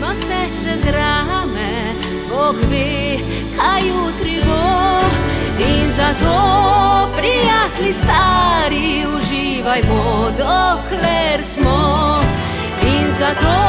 se čez rame, Bog ve, kaj jutri bo. In zato, prijatelji stari, uživajmo, dokler smo. In zato